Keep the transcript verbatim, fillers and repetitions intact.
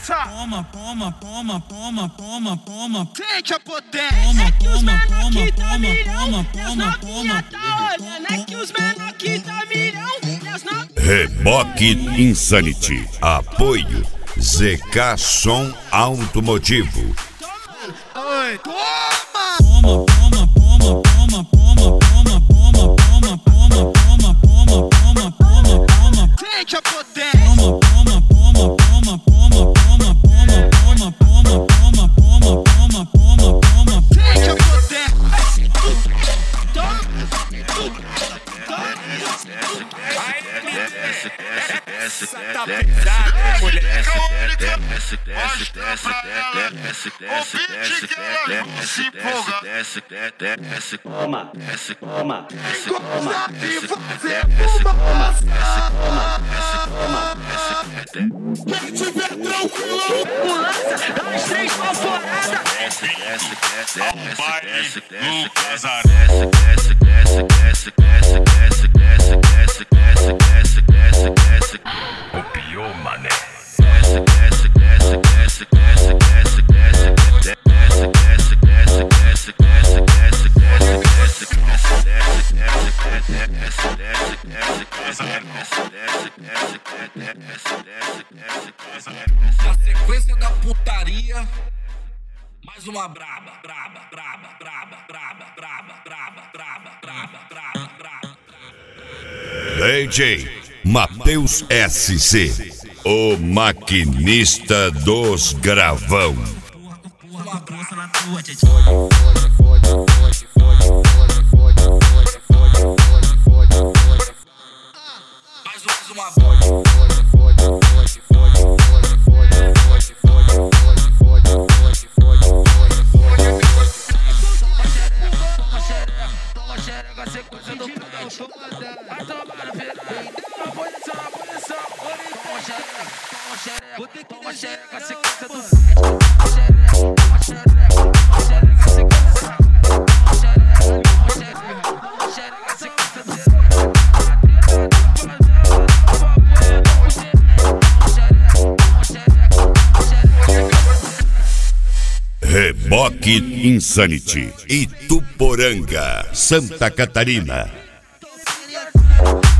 Desça. Toma, toma, toma, toma, toma, toma. Sente a potência. Toma, É que os toma, menor toma, que tá toma, milhão, toma, meus toma, novinha toma. tá olhando. É que os menor que tá milhão, meus novinha. Reboque Insanity. Apoio Z K Som Automotivo. Oi, toma. Toma, toma, toma, toma, toma, toma, toma, toma, toma, toma, toma, toma, toma, toma. Sente a potência. Toma, toma, toma, toma, toma, toma, toma, toma, toma, toma, toma, toma, toma, toma. Sente a potência. Essa tá pesada, mulher. Toma, toma, Gosta de fazer quem tiver tranquilo, Lança, dois, três, palforada. Ao baile no casarão. Copiou, mané. Na sequência da putaria, mais uma braba, braba, braba, braba, braba, braba, braba, braba, braba, braba, braba. D J Matheus S C, o maquinista dos gravão. Uma força na tua, tchê. Mais uma, mais uma. Toma xereca, sequência do pente. Vai tomar na piranha. Na posição, na posição. Toma xereca, toma xereca, toma xereca, sequência do pente. Toma xereca, toma xereca, toma xereca, sequência do pente. Toma xereca, toma xereca, toma xereca, sequência do pente. Reboque Insanity, Ituporanga, Santa Catarina. Toma